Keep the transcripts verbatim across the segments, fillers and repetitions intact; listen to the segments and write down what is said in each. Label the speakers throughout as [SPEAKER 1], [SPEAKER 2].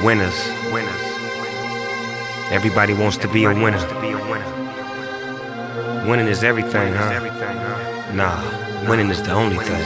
[SPEAKER 1] Winners. Everybody wants to be a winner. Winning is everything, huh? Nah, winning is the only thing.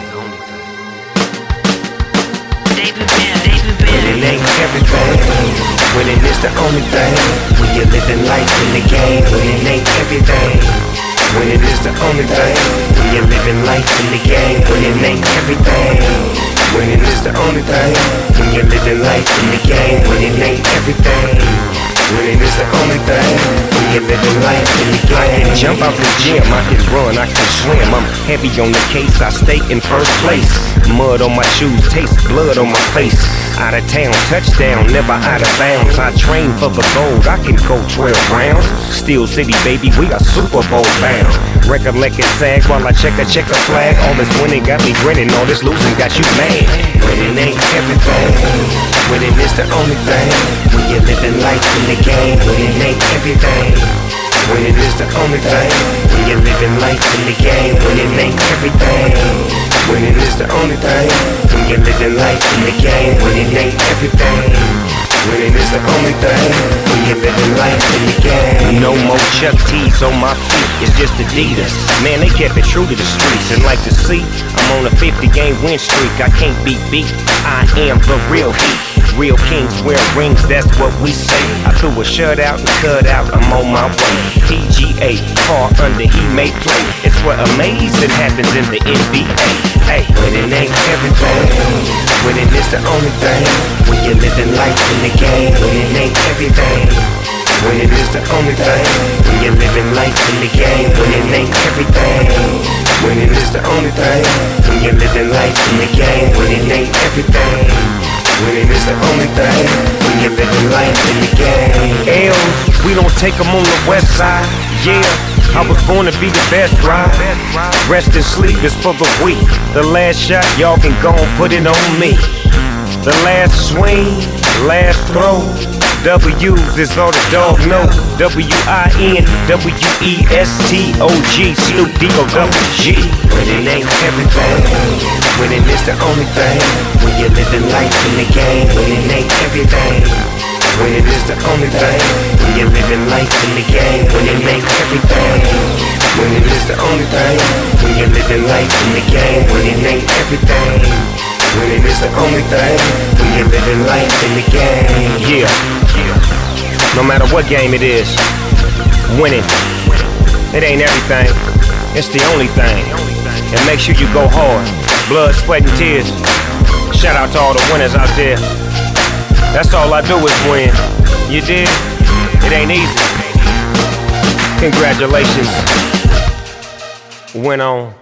[SPEAKER 1] Winning ain't everything. Winning is the only thing. When you're living life in the game, winning ain't everything. Winning is the only thing. When you're living life in the game, winning ain't everything. Winning is the only thing. When you're living life in the game, winning ain't everything. Winning is the only thing. When you're living life in the game. I can jump out the gym, I can run, I can swim. I'm heavy on the case, I stay in first place. Mud on my shoes, taste blood on my face. Out of town, touchdown, never out of bounds. I train for the gold, I can go twelve rounds. Steel City, baby, we are Super Bowl bound. Recollect and sag while I check a checker flag. All this winning got me grinning, all this losing got you mad. Winning ain't everything. Winning is the only thing. When you're living life in the game, winning ain't everything. Winning is the only thing. When you're living life in the game, winning ain't everything. Winning is the only thing. When you're living life in the game, winning ain't everything. Winning is the only thing. When you're living life in the game. No more Chuck T's on my feet, it's just Adidas. Man, they kept it true to the streets. And like to see, I'm on a fifty game win streak. I can't be beat, I am the real heat. Real kings wear rings, that's what we say. I threw a shutout and cut out, I'm on my way. P G A, far under, he may play. It's what amazing happens in the N B A. Hey, winning ain't everything. Winning is the only thing. When you're living life in the game, winning ain't everything. Winning is the only thing. When you're living life in the game, winning ain't everything. Winning is the only thing. When you're living life in the game, winning ain't everything. Winning is the only thing. When you're living life in the game. L's, we don't take them on the west side. Yeah, I was born to be the best ride. Rest and sleep is for the weak. The last shot, y'all can go and put it on me. The last swing, last throw. W's is all the dog know. W I N W E S T O G, Snoop D O double G. Winning ain't everything. Winning is the only thing. When you're living life in the game, winning ain't everything. Winning is the only thing. When you're living life in the game, winning ain't everything. Winning is the only thing. When you're living life in the game, winning ain't everything. Winning is the only thing. When you're living life in the game. Yeah, no matter what game it is, winning, it ain't everything. It's the only thing. And make sure you go hard. Blood, sweat, and tears. Shout out to all the winners out there. That's all I do is win. You did? It ain't easy. Congratulations. Win on.